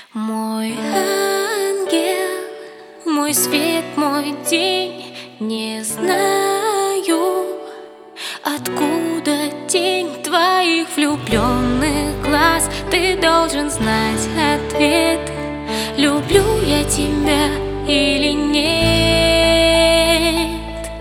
Мой ангел, мой свет, мой день, не знаю, откуда тень твоих влюбленных глаз. Ты должен знать ответ, люблю я тебя или нет.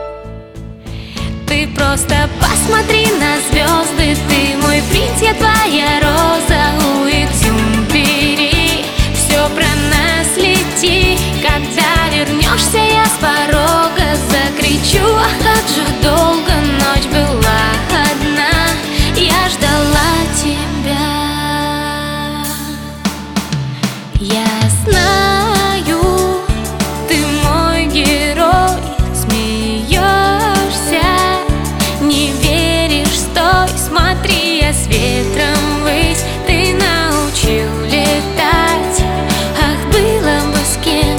Ты просто посмотри на звезды, ты мой принц, я твоя роза. Уйдем, бери, все про нас лети. Когда вернешься, я с порога закричу: ах, как же долго ночь была одна, я ждала тебя. Я знаю, ты мой герой, смеешься, не веришь, стой, смотри, я с ветром ввысь, ты научил летать. Ах, было бы с кем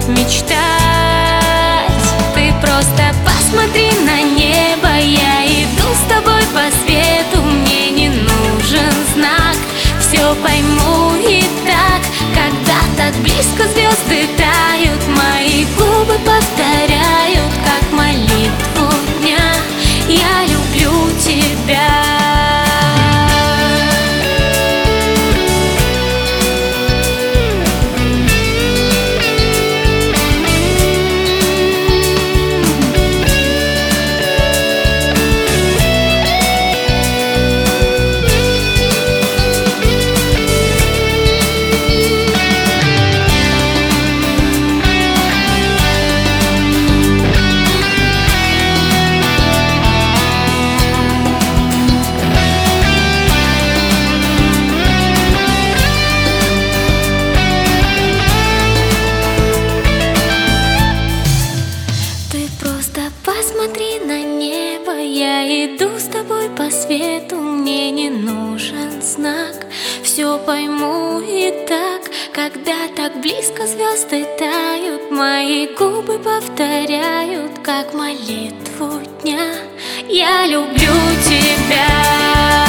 мечтать. Ты просто посмотри на небо, я иду с тобой по свету, мне не нужен знак, все пойму и так. Когда так близко звезды тают, мои губы повторяют, как молитву дня: я люблю тебя. Посмотри на небо, я иду с тобой по свету, мне не нужен знак, все пойму и так. Когда так близко звезды тают, мои губы повторяют, как молитву дня: я люблю тебя.